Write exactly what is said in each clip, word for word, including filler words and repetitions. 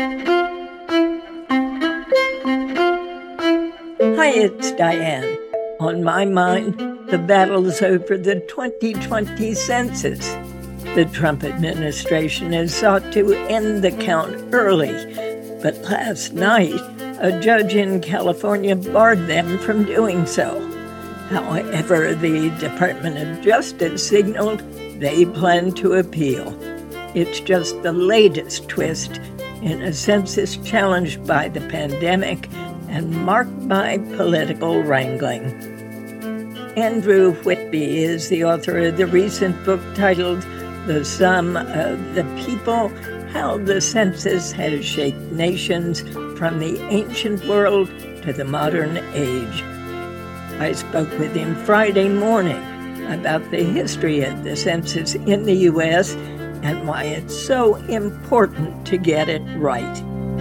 Hi, it's Diane. On my mind, the battles over the twenty twenty census. The Trump administration has sought to end the count early, but last night, a judge in California barred them from doing so. However, the Department of Justice signaled they plan to appeal. It's just the latest twist in a census challenged by the pandemic and marked by political wrangling. Andrew Whitby is the author of the recent book titled The Sum of the People: How the Census Has Shaped Nations from the Ancient World to the Modern Age. I spoke with him Friday morning about the history of the census in the U S and why it's so important to get it right.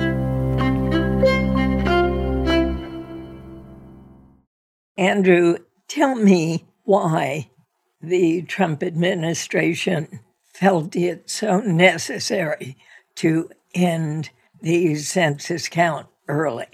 Andrew, tell me why the Trump administration felt it so necessary to end the census count early.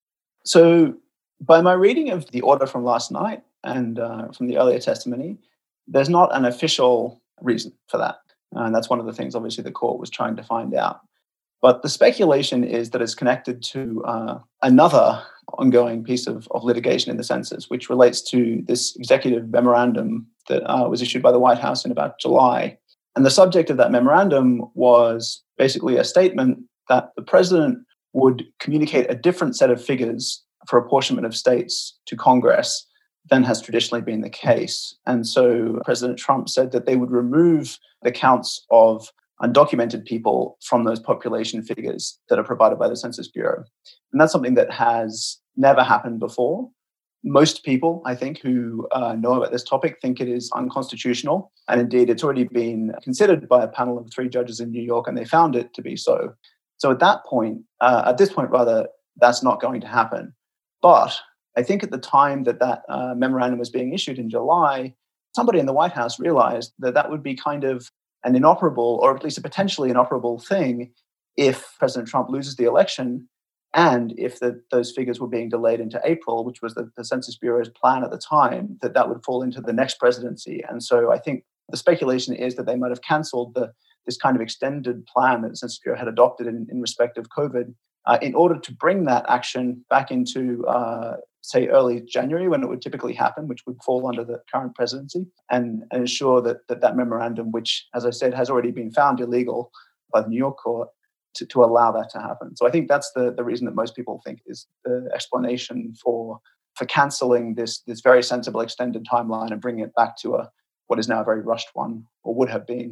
So, by my reading of the order from last night and uh, from the earlier testimony, there's not an official reason for that. And that's one of the things, obviously, the court was trying to find out. But the speculation is that it's connected to uh, another ongoing piece of, of litigation in the census, which relates to this executive memorandum that uh, was issued by the White House in about July. And the subject of that memorandum was basically a statement that the president would communicate a different set of figures for apportionment of states to Congress than has traditionally been the case. And so President Trump said that they would remove the counts of undocumented people from those population figures that are provided by the Census Bureau. And that's something that has never happened before. Most people, I think, who uh, know about this topic think it is unconstitutional. And indeed, it's already been considered by a panel of three judges in New York, and they found it to be so. So at that point, uh, at this point, rather, that's not going to happen. But I think at the time that that uh, memorandum was being issued in July, somebody in the White House realized that that would be kind of an inoperable, or at least a potentially inoperable thing, if President Trump loses the election and if the, those figures were being delayed into April, which was the, the Census Bureau's plan at the time, that that would fall into the next presidency. And so I think the speculation is that they might have cancelled the this kind of extended plan that the Census Bureau had adopted in, in respect of COVID uh, in order to bring that action back into, uh, say, early January, when it would typically happen, which would fall under the current presidency, and, and ensure that, that that memorandum, which, as I said, has already been found illegal by the New York court, to, to allow that to happen. So I think that's the, the reason that most people think is the explanation for for cancelling this, this very sensible extended timeline and bringing it back to a what is now a very rushed one, or would have been.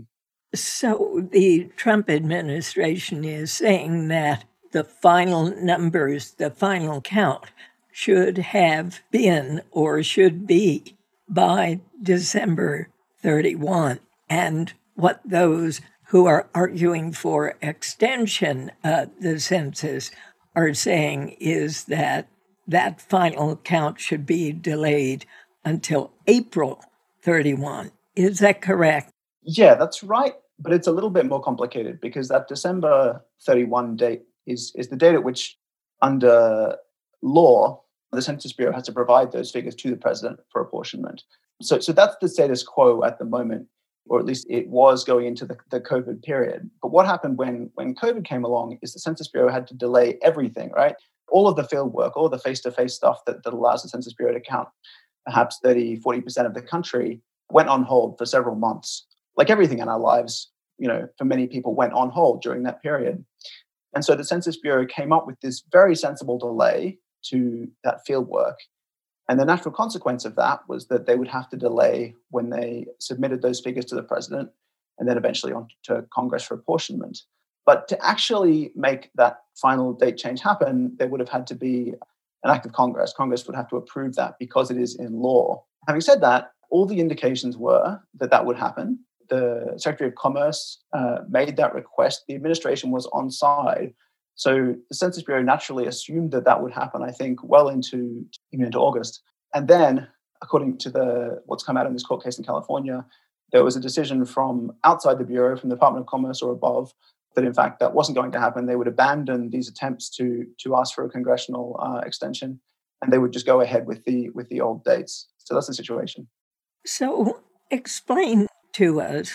So the Trump administration is saying that the final numbers, the final count, should have been or should be by December thirty-first. And what those who are arguing for extension of the census are saying is that that final count should be delayed until April thirty-first. Is that correct? Yeah, that's right. But it's a little bit more complicated because that December thirty-first date is, is the date at which, under law, the Census Bureau has to provide those figures to the president for apportionment. So, so that's the status quo at the moment, or at least it was going into the, the COVID period. But what happened when, when COVID came along is the Census Bureau had to delay everything, right? All of the field work, all the face-to-face stuff that, that allows the Census Bureau to count perhaps thirty, forty percent of the country went on hold for several months. Like everything in our lives, you know, for many people went on hold during that period. And so the Census Bureau came up with this very sensible delay to that field work. And the natural consequence of that was that they would have to delay when they submitted those figures to the president and then eventually on to Congress for apportionment. But to actually make that final date change happen, there would have had to be an act of Congress. Congress would have to approve that because it is in law. Having said that, all the indications were that that would happen. The Secretary of Commerce uh, made that request. The administration was on side. So the Census Bureau naturally assumed that that would happen, I think, well into even into August. And then, according to the what's come out in this court case in California, there was a decision from outside the Bureau, from the Department of Commerce or above, that in fact that wasn't going to happen. They would abandon these attempts to to ask for a congressional uh, extension, and they would just go ahead with the with the old dates. So that's the situation. So explain to us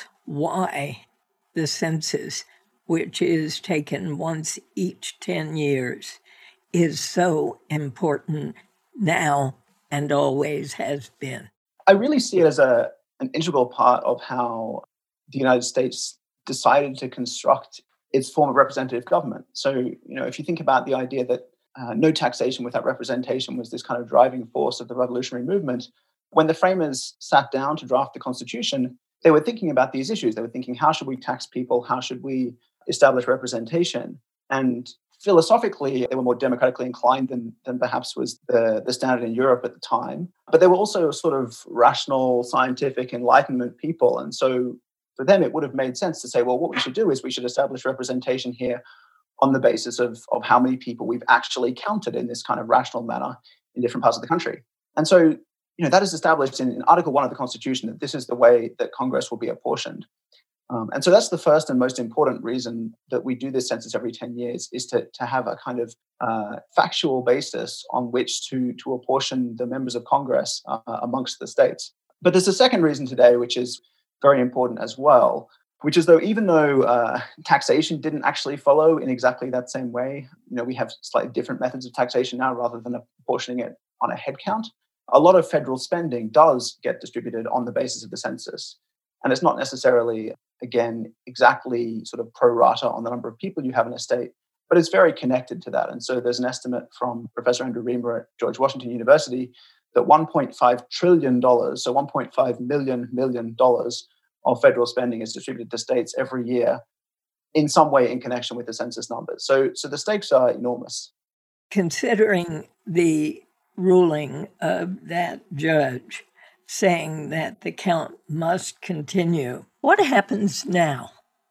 why the census, which is taken once each ten years, is so important now and always has been. I really see it as a an integral part of how the United States decided to construct its form of representative government. So, you know, if you think about the idea that uh, no taxation without representation was this kind of driving force of the revolutionary movement, when the framers sat down to draft the Constitution, they were thinking about these issues. They were thinking, how should we tax people? How should we establish representation? And philosophically, they were more democratically inclined than, than perhaps was the, the standard in Europe at the time. But they were also sort of rational, scientific, Enlightenment people. And so for them, it would have made sense to say, well, what we should do is we should establish representation here on the basis of, of how many people we've actually counted in this kind of rational manner in different parts of the country. And so, you know, that is established in, in Article one of the Constitution, that this is the way that Congress will be apportioned. Um, and so that's the first and most important reason that we do this census every ten years, is to, to have a kind of uh, factual basis on which to, to apportion the members of Congress uh, amongst the states. But there's a second reason today, which is very important as well, which is though even though uh, taxation didn't actually follow in exactly that same way, you know, we have slightly different methods of taxation now rather than apportioning it on a head count. A lot of federal spending does get distributed on the basis of the census. And it's not necessarily, again, exactly sort of pro rata on the number of people you have in a state, but it's very connected to that. And so there's an estimate from Professor Andrew Reamer at George Washington University that one point five trillion dollars, so one point five million million dollars of federal spending is distributed to states every year in some way in connection with the census numbers. So, so the stakes are enormous. Considering the ruling of that judge saying that the count must continue, what happens now?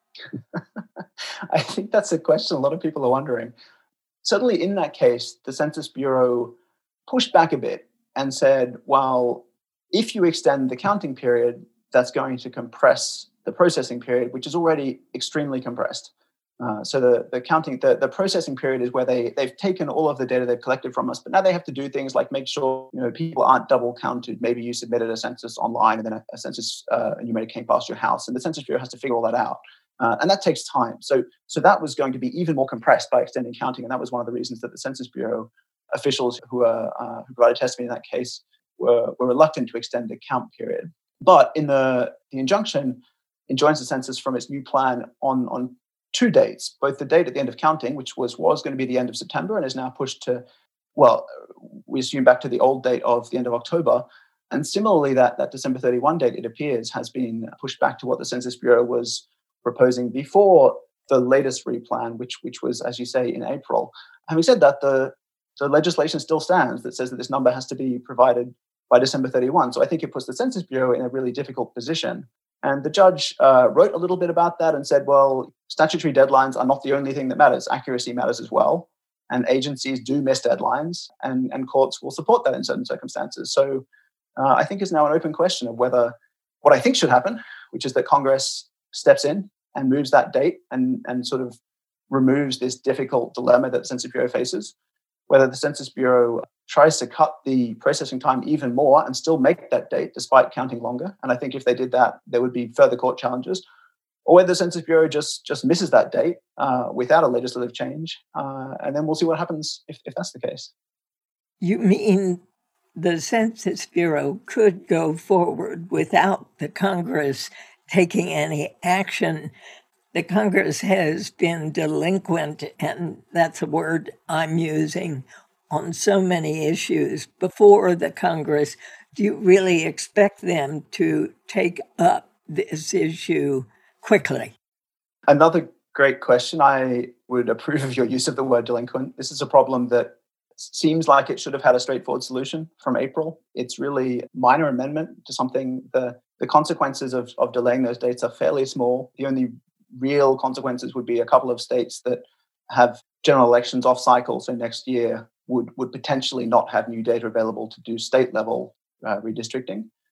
I think that's a question a lot of people are wondering. Certainly in that case, the Census Bureau pushed back a bit and said, well, if you extend the counting period, that's going to compress the processing period, which is already extremely compressed. Uh, so the, the counting, the, the processing period is where they, they've taken all of the data they've collected from us, but now they have to do things like make sure, you know, people aren't double counted. Maybe you submitted a census online and then a, a census uh, and you made it came past your house, and the Census Bureau has to figure all that out. Uh, and that takes time. So, so that was going to be even more compressed by extending counting. And that was one of the reasons that the Census Bureau officials who, are, uh, who provided testimony in that case were, were reluctant to extend the count period. But in the, the injunction, enjoins the census from its new plan on, on two dates, both the date at the end of counting, which was, was going to be the end of September and is now pushed to, well, we assume back to the old date of the end of October. And similarly, that, that December thirty-first date, it appears, has been pushed back to what the Census Bureau was proposing before the latest replan, which, which was, as you say, in April. Having said that, the, the legislation still stands that says that this number has to be provided by December thirty-first. So I think it puts the Census Bureau in a really difficult position. And the judge uh, wrote a little bit about that and said, well, statutory deadlines are not the only thing that matters. Accuracy matters as well. And agencies do miss deadlines, and, and courts will support that in certain circumstances. So uh, I think it's now an open question of whether what I think should happen, which is that Congress steps in and moves that date and, and sort of removes this difficult dilemma that the Census Bureau faces, whether the Census Bureau tries to cut the processing time even more and still make that date despite counting longer. And I think if they did that, there would be further court challenges, or whether the Census Bureau just, just misses that date uh, without a legislative change. Uh, and then we'll see what happens if, if that's the case. You mean the Census Bureau could go forward without the Congress taking any action? The Congress has been delinquent, and that's a word I'm using, on so many issues before the Congress. Do you really expect them to take up this issue quickly? Another great question. I would approve of your use of the word delinquent. This is a problem that seems like it should have had a straightforward solution from April. It's really a minor amendment to something. The, the consequences of, of delaying those dates are fairly small. The only real consequences would be a couple of states that have general elections off cycle, so next year would, would potentially not have new data available to do state level uh, redistricting.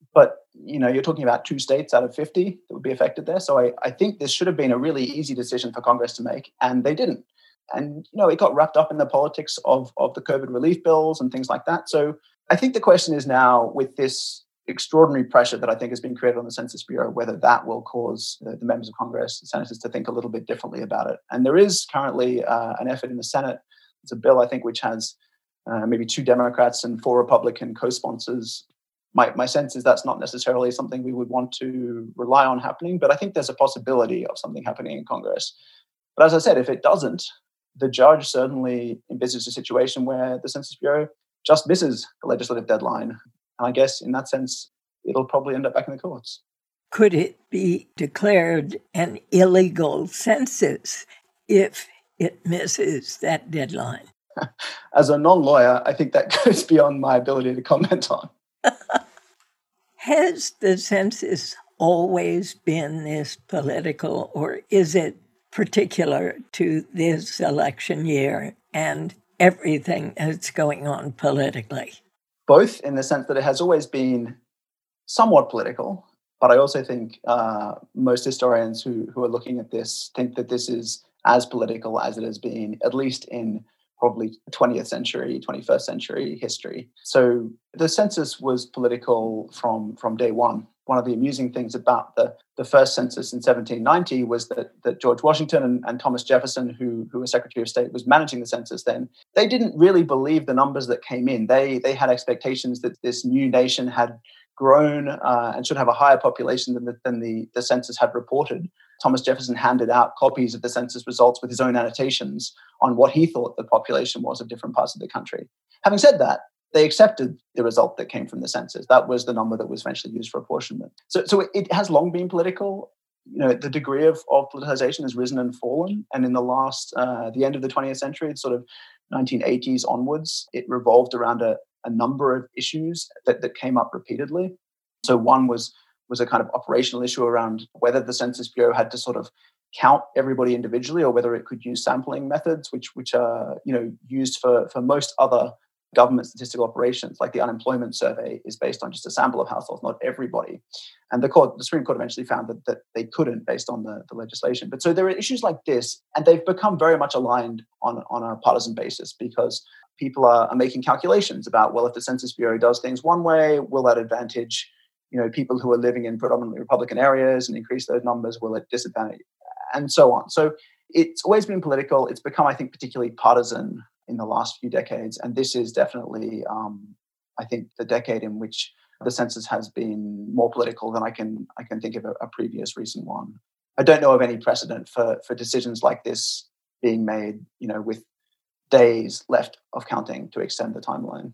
But, you know, you're talking about two states out of fifty that would be affected there. So I, I think this should have been a really easy decision for Congress to make, and they didn't. And, you know, it got wrapped up in the politics of, of the COVID relief bills and things like that. So I think the question is now, with this extraordinary pressure that I think has been created on the Census Bureau, whether that will cause the, the members of Congress, the senators, to think a little bit differently about it. And there is currently uh, an effort in the Senate. It's a bill, I think, which has uh, maybe two Democrats and four Republican co-sponsors. My, my sense is that's not necessarily something we would want to rely on happening, but I think there's a possibility of something happening in Congress. But as I said, if it doesn't, the judge certainly envisages a situation where the Census Bureau just misses the legislative deadline. And I guess in that sense, it'll probably end up back in the courts. Could it be declared an illegal census if it misses that deadline? As a non-lawyer, I think that goes beyond my ability to comment on. Has the census always been this political, or is it particular to this election year and everything that's going on politically? Both, in the sense that it has always been somewhat political, but I also think uh, most historians who, who are looking at this think that this is as political as it has been, at least in probably twentieth century, twenty-first century history. So the census was political from, from day one. One of the amusing things about the, the first census in seventeen ninety was that, that George Washington and, and Thomas Jefferson, who, who was Secretary of State, was managing the census then. They didn't really believe the numbers that came in. They, they had expectations that this new nation had grown uh, and should have a higher population than the, than the, the census had reported. Thomas Jefferson handed out copies of the census results with his own annotations on what he thought the population was of different parts of the country. Having said that, they accepted the result that came from the census. That was the number that was eventually used for apportionment. So, so it has long been political. You know, the degree of, of politicization has risen and fallen. And in the last, uh, the end of the twentieth century, sort of nineteen eighties onwards, it revolved around a, a number of issues that, that came up repeatedly. So one was was a kind of operational issue around whether the Census Bureau had to sort of count everybody individually or whether it could use sampling methods, which which are, you know, used for, for most other government statistical operations, like the unemployment survey is based on just a sample of households, not everybody. And the court, the Supreme Court eventually found that, that they couldn't based on the, the legislation. But so there are issues like this, and they've become very much aligned on, on a partisan basis because people are, are making calculations about, well, if the Census Bureau does things one way, will that advantage, you know, people who are living in predominantly Republican areas and increase those numbers? Will it disadvantage? And so on. So it's always been political. It's become, I think, particularly partisan in the last few decades. And this is definitely, um, I think, the decade in which the census has been more political than I can I can think of a, a previous recent one. I don't know of any precedent for, for decisions like this being made, you know, with days left of counting to extend the timeline.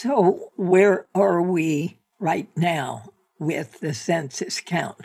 So where are we right now with the census count?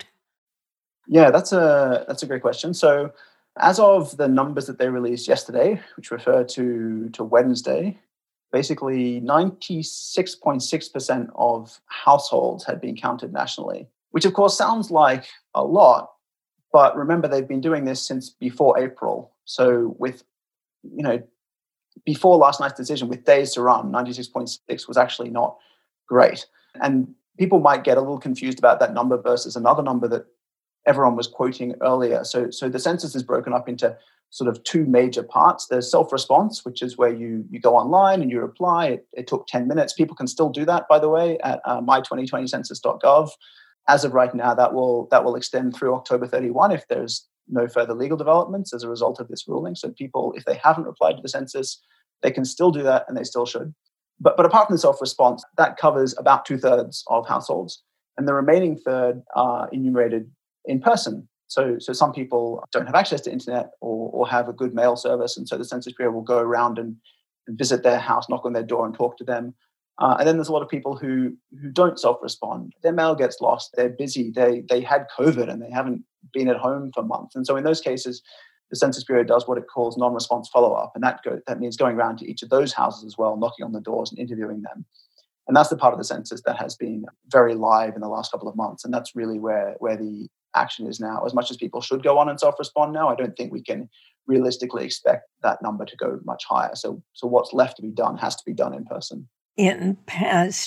Yeah, that's a that's a great question. So as of the numbers that they released yesterday, which refer to, to Wednesday, basically ninety-six point six percent of households had been counted nationally, which of course sounds like a lot, but remember they've been doing this since before April. So with, you know, before last night's decision, with days to run, ninety-six point six was actually not great. And people might get a little confused about that number versus another number that everyone was quoting earlier. So, so the census is broken up into sort of two major parts. There's self-response, which is where you you go online and you reply. It, it took ten minutes. People can still do that, by the way, at uh, my twenty twenty census dot gov. As of right now, that will that will extend through October thirty-first if there's no further legal developments as a result of this ruling. So people, if they haven't replied to the census, they can still do that, and they still should. But but apart from the self-response, that covers about two-thirds of households. And the remaining third are enumerated in person. So so some people don't have access to internet or, or have a good mail service. And so the Census Bureau will go around and, and visit their house, knock on their door and talk to them. Uh, and then there's a lot of people who who don't self-respond. Their mail gets lost. They're busy. They they had COVID and they haven't been at home for months. And so in those cases, the Census Bureau does what it calls non-response follow-up. And that go, that means going around to each of those houses as well, knocking on the doors and interviewing them. And that's the part of the census that has been very live in the last couple of months. And that's really where, where the action is now. As much as people should go on and self-respond now, I don't think we can realistically expect that number to go much higher. So, so what's left to be done has to be done in person. In past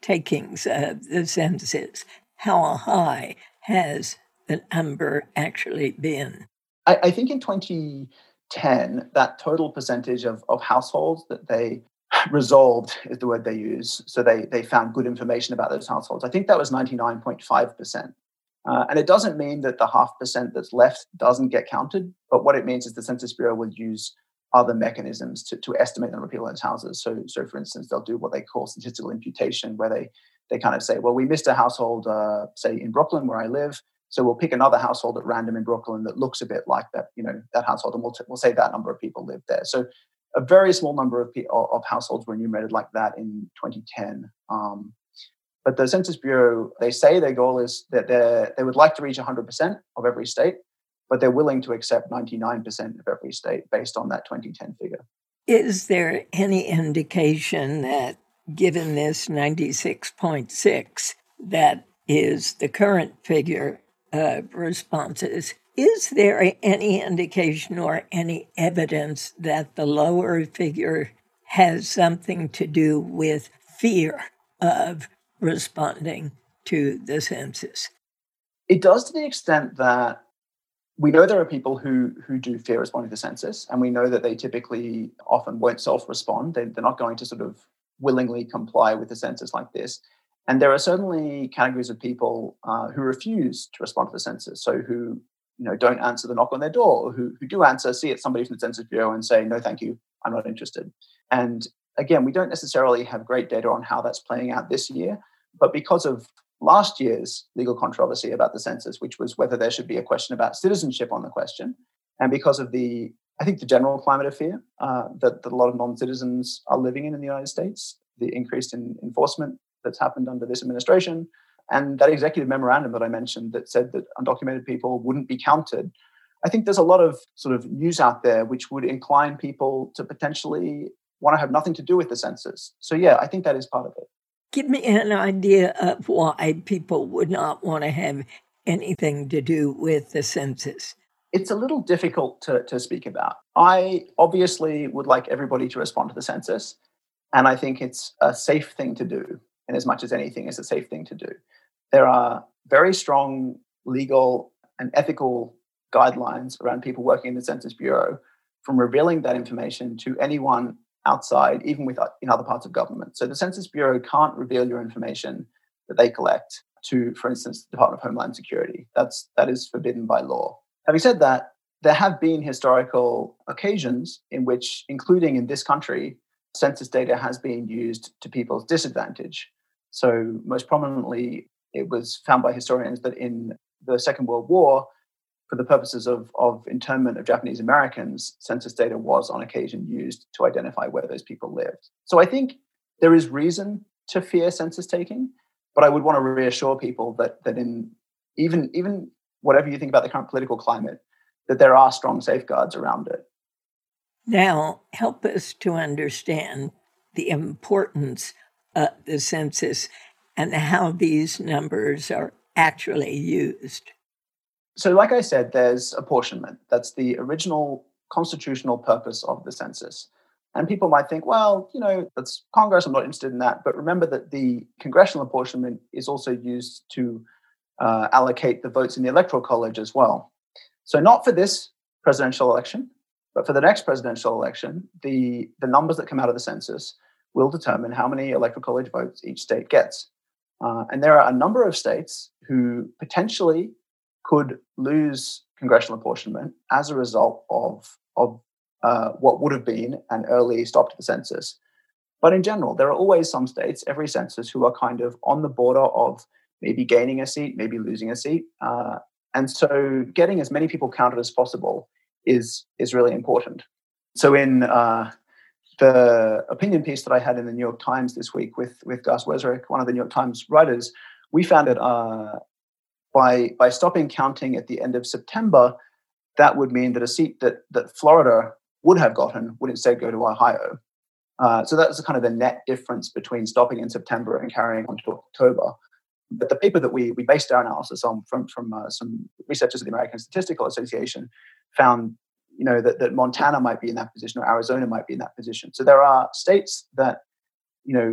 takings of the census, how high has the number actually been? I, I think in twenty ten, that total percentage of, of households that they resolved is the word they use. So they, they found good information about those households. I think that was ninety-nine point five percent. Uh, and it doesn't mean that the half percent that's left doesn't get counted, but what it means is the Census Bureau will use other mechanisms to, to estimate the number of people in those houses. So, so for instance, they'll do what they call statistical imputation, where they, they kind of say, well, we missed a household, uh, say in Brooklyn, where I live, so we'll pick another household at random in Brooklyn that looks a bit like that, you know, that household, and we'll, t- we'll say that number of people live there. So a very small number of, pe- of households were enumerated like that in twenty ten. Um, but the Census Bureau, they say their goal is that they would like to reach one hundred percent of every state, but they're willing to accept ninety-nine percent of every state based on that twenty ten figure. Is there any indication that, given this ninety-six point six, that is the current figure of responses, is there any indication or any evidence that the lower figure has something to do with fear of responding to the census? It does, to the extent that we know there are people who who do fear responding to the census, and we know that they typically often won't self-respond. They, they're not going to sort of willingly comply with the census like this. And there are certainly categories of people uh, who refuse to respond to the census, so who you know don't answer the knock on their door, or who, who do answer, see it's somebody from the Census Bureau and say, no, thank you, I'm not interested. And again, we don't necessarily have great data on how that's playing out this year, but because of last year's legal controversy about the census, which was whether there should be a question about citizenship on the question, and because of the, I think, the general climate of fear uh, that, that a lot of non-citizens are living in in the United States, the increase in enforcement that's happened under this administration, and that executive memorandum that I mentioned that said that undocumented people wouldn't be counted. I think there's a lot of sort of news out there which would incline people to potentially want to have nothing to do with the census. So yeah, I think that is part of it. Give me an idea of why people would not want to have anything to do with the census. It's a little difficult to, to speak about. I obviously would like everybody to respond to the census, and I think it's a safe thing to do, in as much as anything is a safe thing to do. There are very strong legal and ethical guidelines around people working in the Census Bureau from revealing that information to anyone outside, even with in other parts of government. So the Census Bureau can't reveal your information that they collect to, for instance, the Department of Homeland Security. That's that is forbidden by law. Having said that, there have been historical occasions in which, including in this country, census data has been used to people's disadvantage. So most prominently, it was found by historians that in the Second World War, for the purposes of, of internment of Japanese Americans, census data was on occasion used to identify where those people lived. So I think there is reason to fear census taking, but I would want to reassure people that that in even, even whatever you think about the current political climate, that there are strong safeguards around it. Now, help us to understand the importance of the census and how these numbers are actually used. So like I said, there's apportionment. That's the original constitutional purpose of the census. And people might think, well, you know, that's Congress, I'm not interested in that. But remember that the congressional apportionment is also used to uh, allocate the votes in the Electoral College as well. So not for this presidential election, but for the next presidential election, the, the numbers that come out of the census will determine how many Electoral College votes each state gets. Uh, and there are a number of states who potentially could lose congressional apportionment as a result of, of uh, what would have been an early stop to the census. But in general, there are always some states, every census, who are kind of on the border of maybe gaining a seat, maybe losing a seat. Uh, and so getting as many people counted as possible is, is really important. So in uh, the opinion piece that I had in the New York Times this week with, with Gus Wesrick, one of the New York Times writers, we found that uh, by, by stopping counting at the end of September, that would mean that a seat that, that Florida would have gotten would instead go to Ohio. Uh, so that was kind of the net difference between stopping in September and carrying on to October. But the paper that we we based our analysis on from from uh, some researchers at the American Statistical Association found, you know, that, that Montana might be in that position or Arizona might be in that position. So there are states that, you know,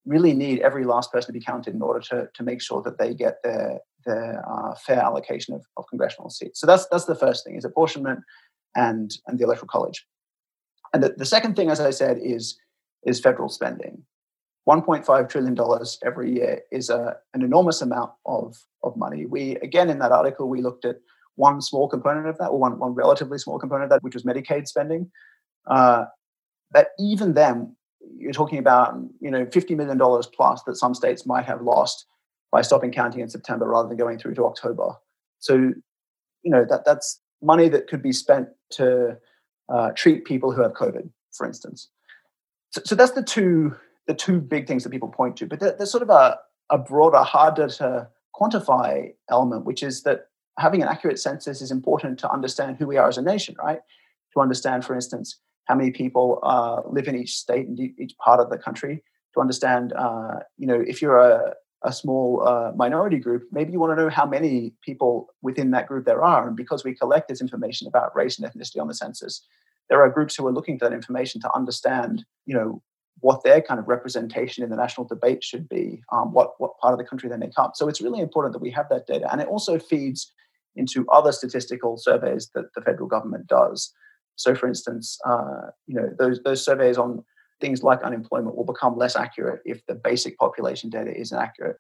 really need every last person to be counted in order to, to make sure that they get their their uh, fair allocation of, of congressional seats. So that's that's the first thing, is apportionment and and the Electoral College. And the, the second thing, as I said, is is federal spending. one point five trillion dollars every year is a, an enormous amount of, of money. We, again, in that article, we looked at one small component of that, or one, one relatively small component of that, which was Medicaid spending. Uh, but even then, you're talking about, you know, fifty million dollars plus that some states might have lost by stopping counting in September rather than going through to October. So, you know, that that's money that could be spent to uh, treat people who have COVID, for instance. So, so that's the two the two big things that people point to. But there, there's sort of a, a broader, harder to quantify element, which is that having an accurate census is important to understand who we are as a nation, right? To understand, for instance, how many people uh, live in each state and each part of the country. To understand, uh, you know, if you're a, a small uh, minority group, maybe you want to know how many people within that group there are. And because we collect this information about race and ethnicity on the census, there are groups who are looking for that information to understand, you know, what their kind of representation in the national debate should be, um, what, what part of the country they make up. So it's really important that we have that data. And it also feeds into other statistical surveys that the federal government does. So, for instance, uh, you know, those those surveys on things like unemployment will become less accurate if the basic population data isn't accurate.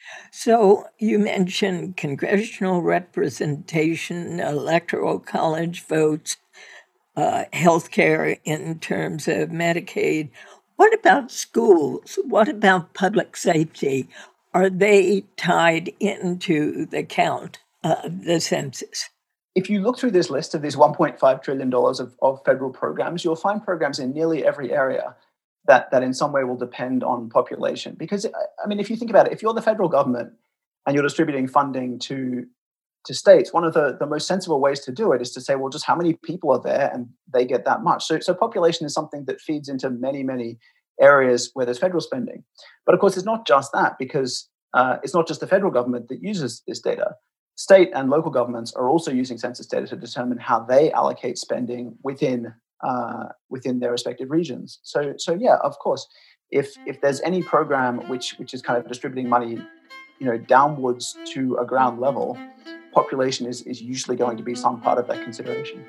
So you mentioned congressional representation, electoral college votes, uh, healthcare in terms of Medicaid. What about schools? What about public safety? Are they tied into the count of the census? If you look through this list of these one point five trillion dollars of, of federal programs, you'll find programs in nearly every area that, that in some way will depend on population. Because, I mean, if you think about it, if you're the federal government and you're distributing funding to, to states, one of the, the most sensible ways to do it is to say, well, just how many people are there and they get that much. So, so population is something that feeds into many, many areas where there's federal spending. But of course, it's not just that, because uh, it's not just the federal government that uses this data. State and local governments are also using census data to determine how they allocate spending within uh, within their respective regions. So, so yeah, of course, if if there's any program which which is kind of distributing money, you know, downwards to a ground level, population is is usually going to be some part of that consideration.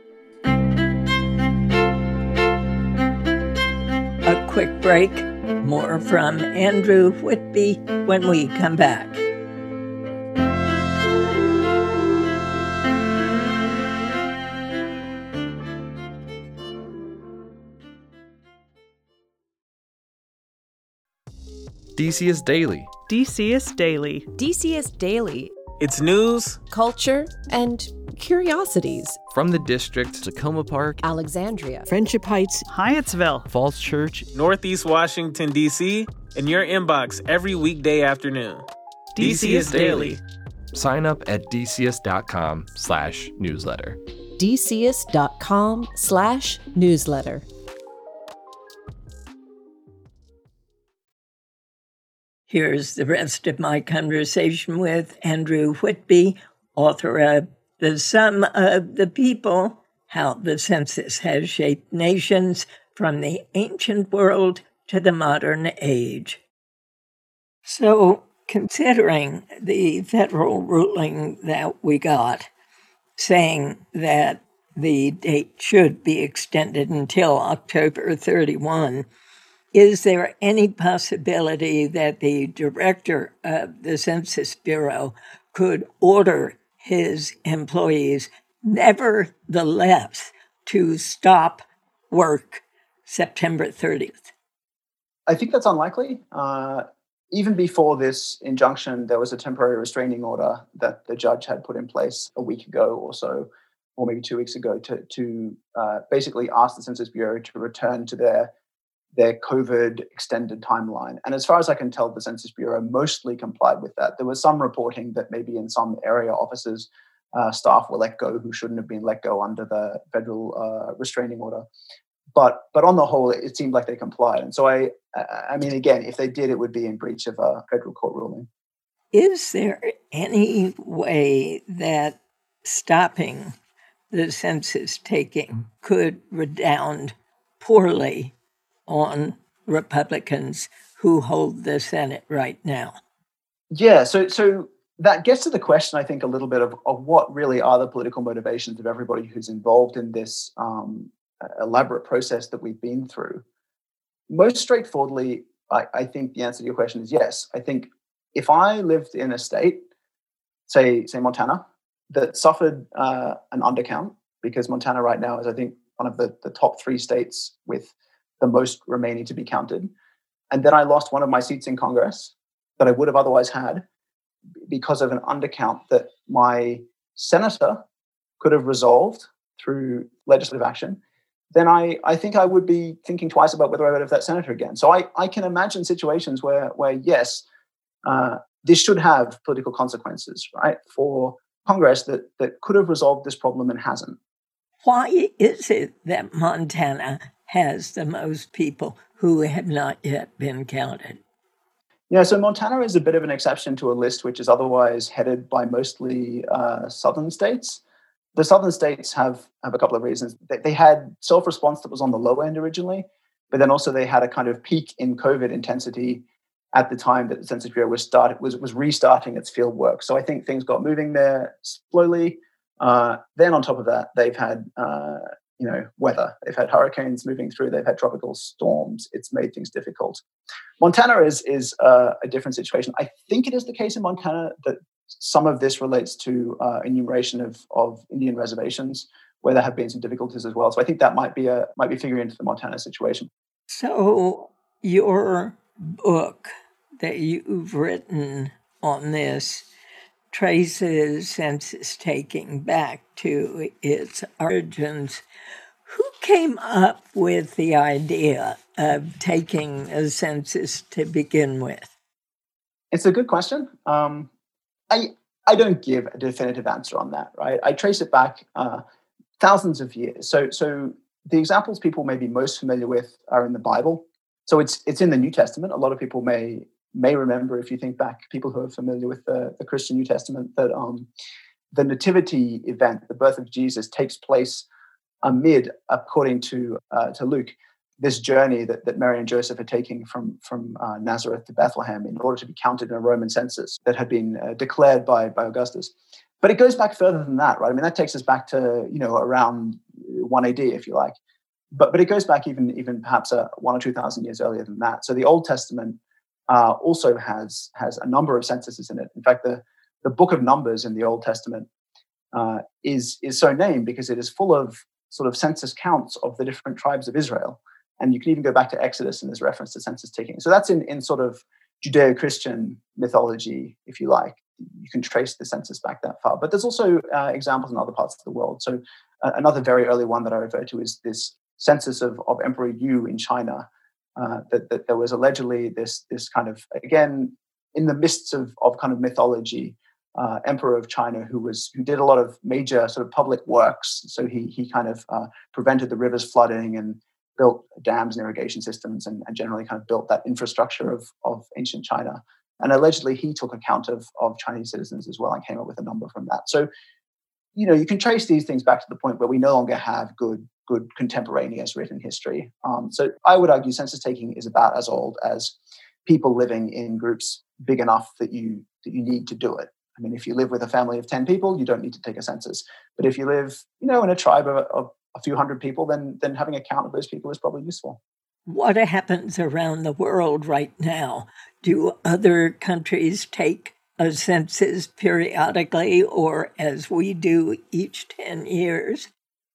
A quick break. More from Andrew Whitby when we come back. D C S Daily. D C S Daily. D C S Daily. It's news, culture, and curiosities. From the district, Tacoma Park, Alexandria, Friendship Heights, Hyattsville, Falls Church, Northeast Washington, D C, in your inbox every weekday afternoon. D C S Daily. Sign up at dcs.com slash newsletter. dcs.com slash newsletter. Here's the rest of my conversation with Andrew Whitby, author of The Sum of the People, How the Census Has Shaped Nations from the Ancient World to the Modern Age. So, considering the federal ruling that we got, saying that the date should be extended until October thirty-first, is there any possibility that the director of the Census Bureau could order his employees nevertheless to stop work September thirtieth? I think that's unlikely. Uh, even before this injunction, there was a temporary restraining order that the judge had put in place a week ago or so, or maybe two weeks ago, to, to uh, basically ask the Census Bureau to return to their their COVID extended timeline. And as far as I can tell, the Census Bureau mostly complied with that. There was some reporting that maybe in some area offices, uh, staff were let go who shouldn't have been let go under the federal uh, restraining order. But but on the whole, it seemed like they complied. And so I, I mean, again, if they did, it would be in breach of a federal court ruling. Is there any way that stopping the census taking could redound poorly on Republicans who hold the Senate right now? Yeah, so so that gets to the question, I think, a little bit of, of what really are the political motivations of everybody who's involved in this um, elaborate process that we've been through. Most straightforwardly, I, I think the answer to your question is yes. I think if I lived in a state, say, say Montana, that suffered uh, an undercount, because Montana right now is, I think, one of the, the top three states with the most remaining to be counted, and then I lost one of my seats in Congress that I would have otherwise had because of an undercount that my senator could have resolved through legislative action, then I, I think I would be thinking twice about whether I would have that senator again. So I, I can imagine situations where, where yes, uh, this should have political consequences, right, for Congress that, that could have resolved this problem and hasn't. Why is it that Montana has the most people who have not yet been counted? Yeah, so Montana is a bit of an exception to a list which is otherwise headed by mostly uh, southern states. The southern states have, have a couple of reasons. They, they had self-response that was on the low end originally, but then also they had a kind of peak in COVID intensity at the time that the Census Bureau was started was was restarting its field work. So I think things got moving there slowly. Uh, then on top of that, they've had uh, you know weather. They've had hurricanes moving through. They've had tropical storms. It's made things difficult. Montana is is uh, a different situation. I think it is the case in Montana that some of this relates to uh, enumeration of of Indian reservations, where there have been some difficulties as well. So I think that might be a might be figuring into the Montana situation. So your book that you've written on this traces census taking back to its origins. Who came up with the idea of taking a census to begin with? It's a good question. Um, I I don't give a definitive answer on that, right? I trace it back uh, thousands of years. So so the examples people may be most familiar with are in the Bible. So it's it's in the New Testament. A lot of people may may remember, if you think back, people who are familiar with the, the Christian New Testament, that um, the nativity event, the birth of Jesus, takes place amid, according to uh, to Luke, this journey that, that Mary and Joseph are taking from, from uh, Nazareth to Bethlehem in order to be counted in a Roman census that had been uh, declared by, by Augustus. But it goes back further than that, right? I mean, that takes us back to, you know, around one A D, if you like. But but it goes back even, even perhaps uh, one or two thousand years earlier than that. So the Old Testament uh, also has, has a number of censuses in it. In fact, the, the book of Numbers in the Old Testament uh, is, is so named because it is full of sort of census counts of the different tribes of Israel. And you can even go back to Exodus and there's reference to census taking. So that's in, in sort of Judeo-Christian mythology, if you like. You can trace the census back that far. But there's also uh, examples in other parts of the world. So uh, another very early one that I refer to is this census of, of Emperor Yu in China, uh, that, that there was allegedly this, this kind of, again, in the midst of, of kind of mythology, uh, emperor of China who was who did a lot of major sort of public works. So he he kind of uh, prevented the rivers flooding and built dams and irrigation systems and, and generally kind of built that infrastructure of, of ancient China. And allegedly he took account of, of Chinese citizens as well and came up with a number from that. So, you know, you can trace these things back to the point where we no longer have good, good contemporaneous written history. Um, so I would argue census taking is about as old as people living in groups big enough that you that you need to do it. I mean, if you live with a family of ten people, you don't need to take a census. But if you live, you know, in a tribe of, of a few hundred people, then then having a count of those people is probably useful. What happens around the world right now? Do other countries take a census periodically or as we do each ten years?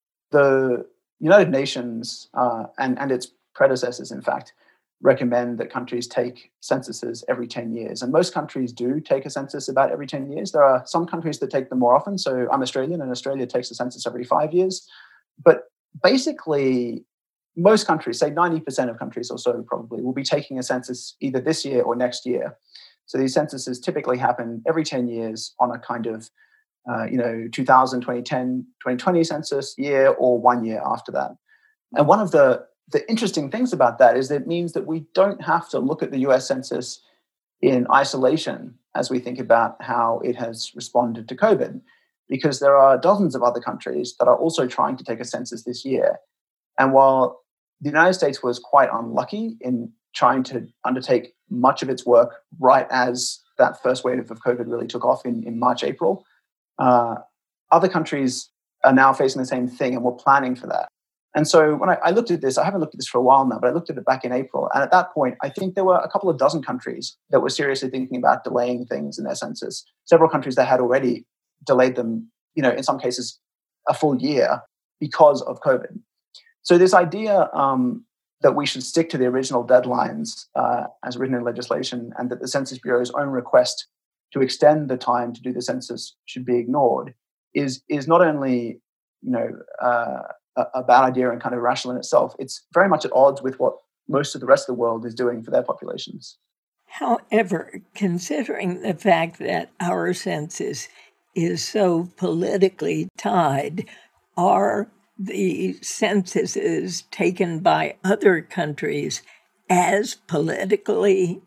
The United Nations uh, and, and its predecessors, in fact, recommend that countries take censuses every ten years. And most countries do take a census about every ten years. There are some countries that take them more often. So I'm Australian, and Australia takes a census every five years. But basically, most countries, say ninety percent of countries or so probably, will be taking a census either this year or next year. So these censuses typically happen every ten years on a kind of, uh, you know, two thousand, twenty ten, twenty twenty census year or one year after that. And one of the The interesting things about that is that it means that we don't have to look at the U S Census in isolation as we think about how it has responded to COVID, because there are dozens of other countries that are also trying to take a census this year. And while the United States was quite unlucky in trying to undertake much of its work right as that first wave of COVID really took off in, in March, April. Uh, other countries are now facing the same thing, and we're planning for that. And so when I, I looked at this, I haven't looked at this for a while now, but I looked at it back in April. And at that point, I think there were a couple of dozen countries that were seriously thinking about delaying things in their census. Several countries that had already delayed them, you know, in some cases, a full year because of COVID. So this idea um, that we should stick to the original deadlines uh, as written in legislation, and that the Census Bureau's own request to extend the time to do the census should be ignored is is not only, you know, uh, a, a bad idea and kind of irrational in itself. It's very much at odds with what most of the rest of the world is doing for their populations. However, considering the fact that our census is so politically tied, are the censuses taken by other countries as politically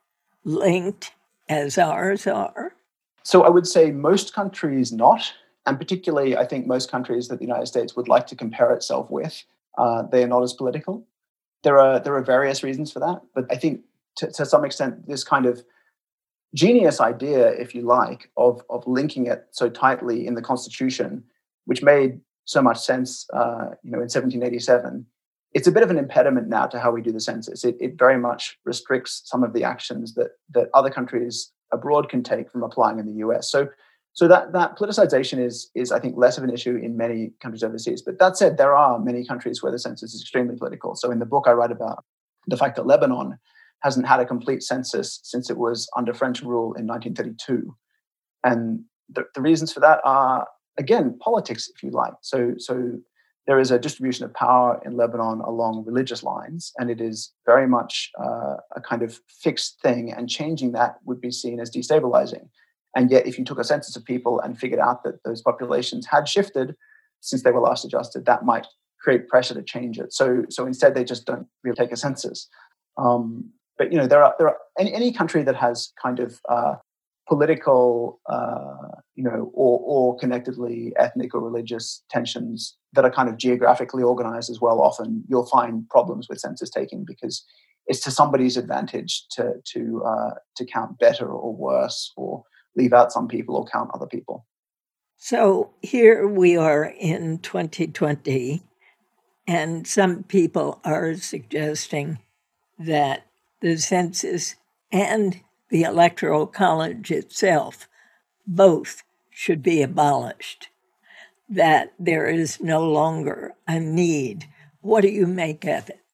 linked as ours are? So I would say most countries not, and particularly I think most countries that the United States would like to compare itself with, uh, they are not as political. There are there are various reasons for that, but I think to, to some extent this kind of genius idea, if you like, of, of linking it so tightly in the Constitution, which made so much sense uh, you know, in seventeen eighty-seven, it's a bit of an impediment now to how we do the census. It, it very much restricts some of the actions that that other countries abroad can take from applying in the U S. So, so that that politicization is is I think less of an issue in many countries overseas. But that said, there are many countries where the census is extremely political. So in the book I write about the fact that Lebanon hasn't had a complete census since it was under French rule in nineteen thirty-two, and the, the reasons for that are, again, politics, if you like. So, so there is a distribution of power in Lebanon along religious lines, and it is very much uh, a kind of fixed thing, and changing that would be seen as destabilizing. And yet, if you took a census of people and figured out that those populations had shifted since they were last adjusted, that might create pressure to change it. So, so instead, they just don't really take a census. Um, but you know, there are there are any, any country that has kind of uh, political, uh, you know, or, or connectedly ethnic or religious tensions that are kind of geographically organized as well, often you'll find problems with census taking because it's to somebody's advantage to to uh, to count better or worse, or leave out some people or count other people. So here we are in twenty twenty, and some people are suggesting that the census and the Electoral College itself both should be abolished, that there is no longer a need. What do you make of it?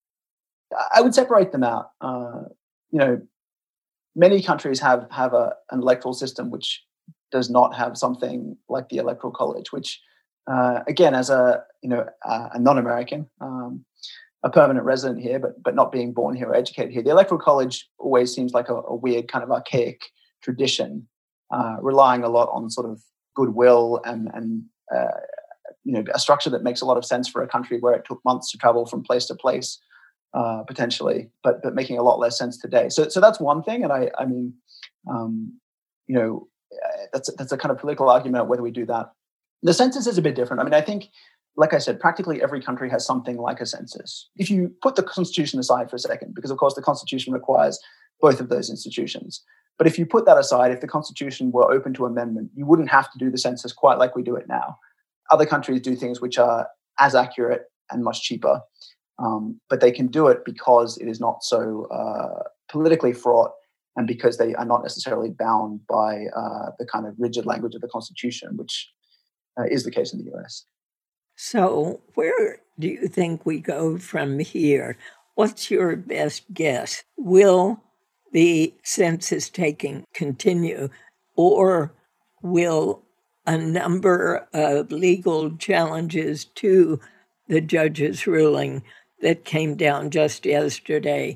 I would separate them out. Uh, you know, many countries have have a, an electoral system which does not have something like the Electoral College, which, uh, again, as a you know a, a non-American, um, a permanent resident here, but but not being born here or educated here, the Electoral College always seems like a, a weird kind of archaic tradition, uh, relying a lot on sort of goodwill and and uh, you know a structure that makes a lot of sense for a country where it took months to travel from place to place. Uh, potentially, but but making a lot less sense today. So so that's one thing, and I I mean, um, you know, that's that's a kind of political argument whether we do that. The census is a bit different. I mean, I think, like I said, practically every country has something like a census. If you put the Constitution aside for a second, because of course the Constitution requires both of those institutions. But if you put that aside, if the Constitution were open to amendment, you wouldn't have to do the census quite like we do it now. Other countries do things which are as accurate and much cheaper. Um, but they can do it because it is not so uh, politically fraught, and because they are not necessarily bound by uh, the kind of rigid language of the Constitution, which uh, is the case in the U S. So where do you think we go from here? What's your best guess? Will the census taking continue, or will a number of legal challenges to the judge's ruling that came down just yesterday,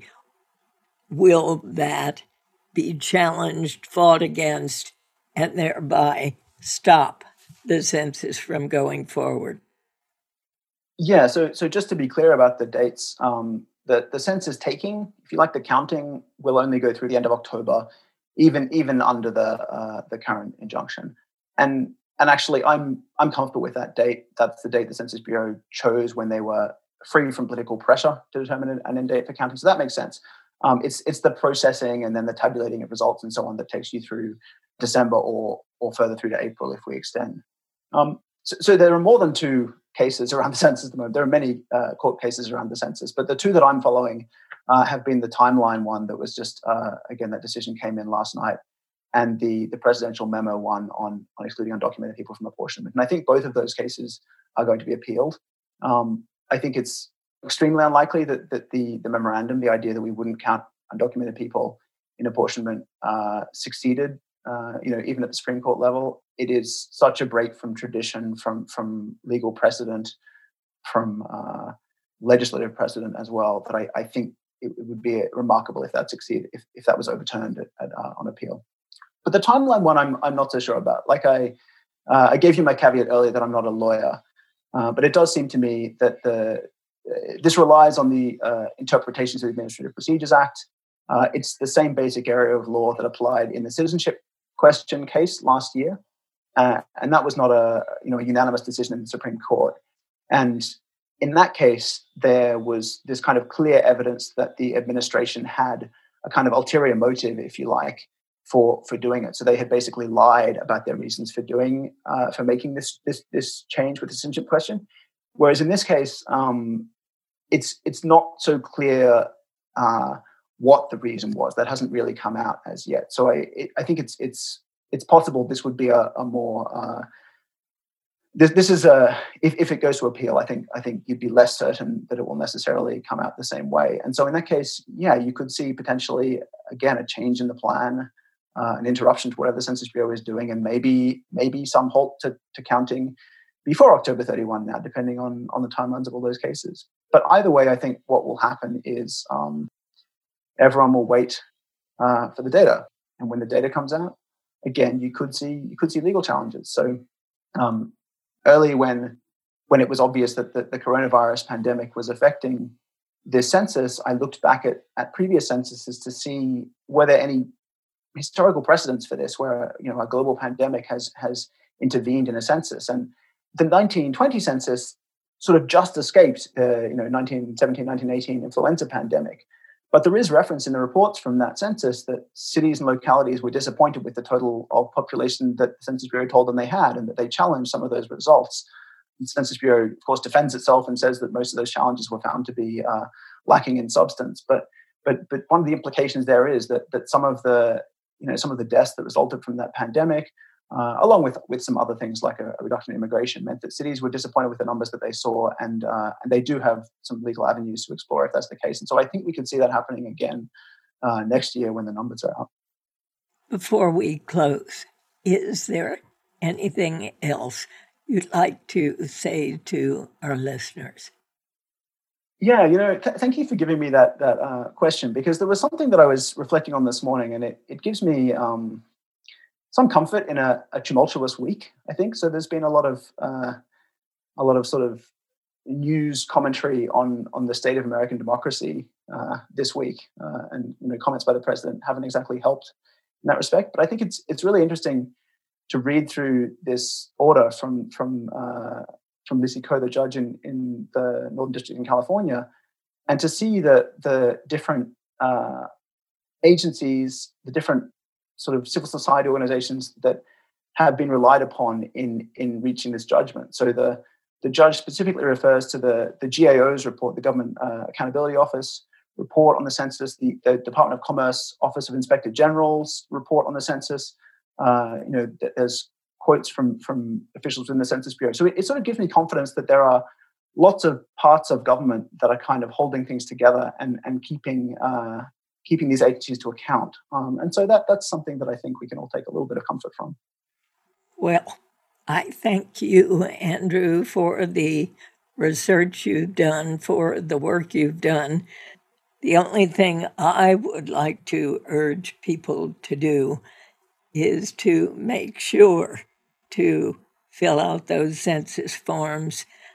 will that be challenged, fought against, and thereby stop the census from going forward? Yeah, so so just to be clear about the dates, um, the, the census taking, if you like, the counting will only go through the end of October, even even under the uh, the current injunction. And and actually, I'm I'm comfortable with that date. That's the date the Census Bureau chose when they were free from political pressure to determine an end date for counting. So that makes sense. Um, it's it's the processing and then the tabulating of results and so on that takes you through December or or further through to April if we extend. Um, so, so there are more than two cases around the census at the moment. There are many uh, court cases around the census, but the two that I'm following uh, have been the timeline one that was just, uh, again, that decision came in last night, and the the presidential memo one on, on excluding undocumented people from apportionment. And I think both of those cases are going to be appealed. Um, I think it's extremely unlikely that, that the, the memorandum, the idea that we wouldn't count undocumented people in apportionment, uh, succeeded. Uh, you know, even at the Supreme Court level, it is such a break from tradition, from from legal precedent, from uh, legislative precedent as well, that I, I think it, it would be remarkable if that succeeded, if, if that was overturned at, at, uh, on appeal. But the timeline one, I'm I'm not so sure about. Like I, uh, I gave you my caveat earlier that I'm not a lawyer, uh, but it does seem to me that the uh, this relies on the uh, interpretations of the Administrative Procedures Act. Uh, it's the same basic area of law that applied in the citizenship question case last year, uh, and that was not a you know a unanimous decision in the Supreme Court. And in that case, there was this kind of clear evidence that the administration had a kind of ulterior motive, if you like, for for doing it. So they had basically lied about their reasons for doing uh, for making this this this change with the citizenship question. Whereas in this case, um, it's it's not so clear uh, what the reason was. That hasn't really come out as yet. So I it, I think it's it's it's possible this would be a, a more uh, this this is a if, if it goes to appeal, I think I think you'd be less certain that it will necessarily come out the same way. And so in that case, yeah, you could see potentially again a change in the plan, uh, an interruption to whatever the Census Bureau is doing, and maybe maybe some halt to, to counting before October thirty-first now, depending on on the timelines of all those cases. But either way, I think what will happen is um, everyone will wait uh, for the data, and when the data comes out, again, you could see you could see legal challenges. So um, early when when it was obvious that the, the coronavirus pandemic was affecting this census, I looked back at at previous censuses to see were there any historical precedents for this, where you know a global pandemic has has intervened in a census. And the nineteen twenty census sort of just escaped the you know nineteen seventeen, nineteen eighteen influenza pandemic. But there is reference in the reports from that census that cities and localities were disappointed with the total of population that the Census Bureau told them they had, and that they challenged some of those results. The Census Bureau, of course, defends itself and says that most of those challenges were found to be uh, lacking in substance. But but but one of the implications there is that that some of the you know some of the deaths that resulted from that pandemic, Uh, along with, with some other things like a, a reduction in immigration, meant that cities were disappointed with the numbers that they saw, and uh, and they do have some legal avenues to explore if that's the case. And so I think we could see that happening again uh, next year when the numbers are out. Before we close, is there anything else you'd like to say to our listeners? Yeah, you know, th- thank you for giving me that that uh, question, because there was something that I was reflecting on this morning, and it, it gives me um, some comfort in a, a tumultuous week, I think. So there's been a lot of uh, a lot of sort of news commentary on on the state of American democracy uh, this week, uh, and you know comments by the president haven't exactly helped in that respect. But I think it's it's really interesting to read through this order from from uh, from Lucy Koh, the judge in, in the Northern District in California, and to see the the different uh, agencies, the different sort of civil society organizations that have been relied upon in, in reaching this judgment. So the, the judge specifically refers to the, the G A O's report, the Government uh, Accountability Office report on the census, the, the Department of Commerce Office of Inspector General's report on the census. Uh, you know, there's quotes from, from officials in the Census Bureau. So it, it sort of gives me confidence that there are lots of parts of government that are kind of holding things together and, and keeping uh, keeping these agencies to account. Um, and so that that's something that I think we can all take a little bit of comfort from. Well, I thank you, Andrew, for the research you've done, for the work you've done. The only thing I would like to urge people to do is to make sure to fill out those census forms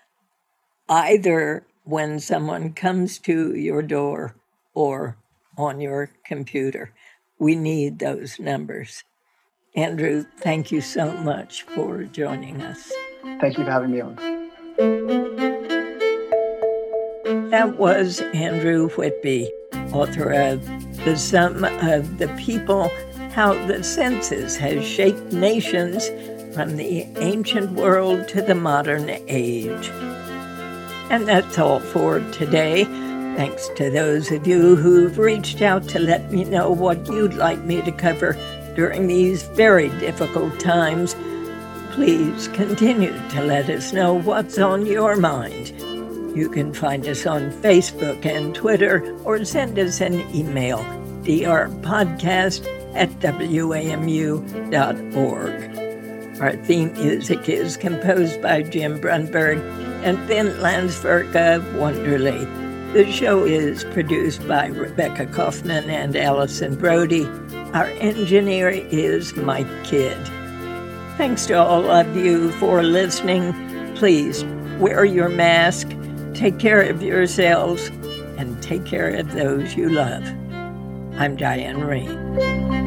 either when someone comes to your door or on your computer. We need those numbers. Andrew, thank you so much for joining us. Thank you for having me on. That was Andrew Whitby. author of The Sum of the People, How the Census Has Shaped Nations from the Ancient World to the Modern Age. And that's all for today. Thanks to those of you who've reached out to let me know what you'd like me to cover during these very difficult times. Please continue to let us know what's on your mind. You can find us on Facebook and Twitter, or send us an email, drpodcast at w a m u dot org. Our theme music is composed by Jim Brunberg and Ben Landsberg of Wonderly. The show is produced by Rebecca Kaufman and Allison Brody. Our engineer is Mike Kidd. Thanks to all of you for listening. Please wear your mask, take care of yourselves, and take care of those you love. I'm Diane Rain.